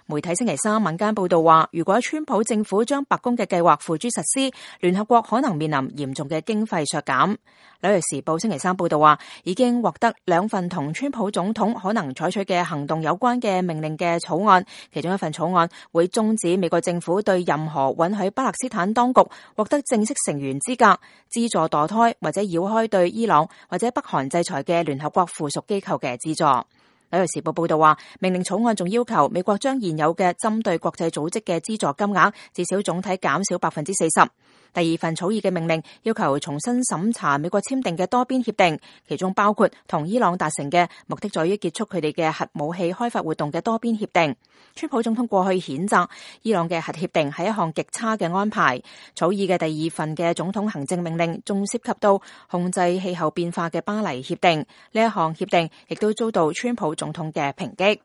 媒體星期三晚間報道話，如果川普政府將白宮嘅計劃付諸實施，聯合國可能面臨嚴重嘅經費削減。紐約時報星期三報道話，已經獲得2份同川普總統可能採取嘅行動有關嘅命令嘅草案，其中一份草案會終止美國政府對任何允許巴勒斯坦當局獲得正式成員資格、資助墮胎或者繞開對伊朗或者北韓制裁嘅聯合國附屬機構嘅資助。紐約時報報道話，命令草案仲要求美國將現有嘅針對國際組織嘅資助金額至少總體減少 40%。第2份草擬嘅命令要求重新審查美國簽訂嘅多邊協定，其中包括同伊朗達成嘅目的在於結束佢哋嘅核武器開發活動嘅多邊協定。川普總統過去譴責伊朗嘅核協定係一項極差嘅安排。草擬嘅第2份嘅總統行政命令仲涉及到控制氣候變化嘅巴黎協定，呢一項協定亦都遭到川普總統嘅抨擊。